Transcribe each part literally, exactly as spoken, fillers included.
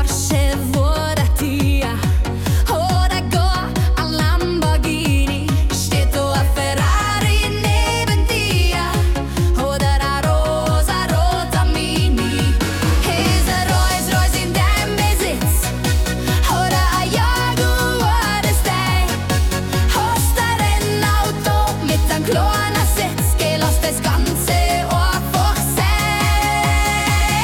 Porsche oder dir oder gar ein Lamborghini. Steht da ein Ferrari neben dir oder ein rosa-roter Mini. Ist ein Rolls-Royce in deinem Besitz oder ein Jaguar ist dein? Hast du ein Auto mit einem kleinen Sitz? Geh, lass das Ganze einfach sein.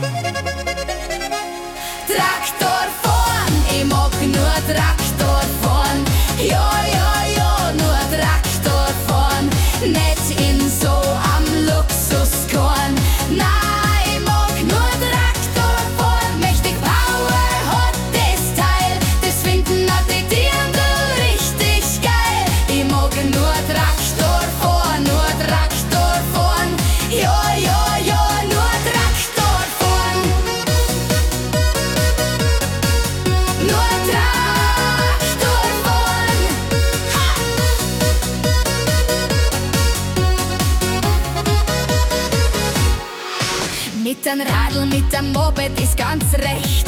Traktor fahren, ich mag nur Traktor fahren. Ja, ja, ja, nur Traktor fahren. Nicht in so am Luxuskorn. Nein, ich mag nur Traktor fahren. Mächtig Power hat das Teil. Das finden auch die Dirndl richtig geil. Ich mag nur Traktor fahren, nur Traktor fahren. Ja, ja, ja, nur Traktor fahren. Nur Traktor fahren. Ha! Mit einem Radl, mit einem Moped ist ganz recht.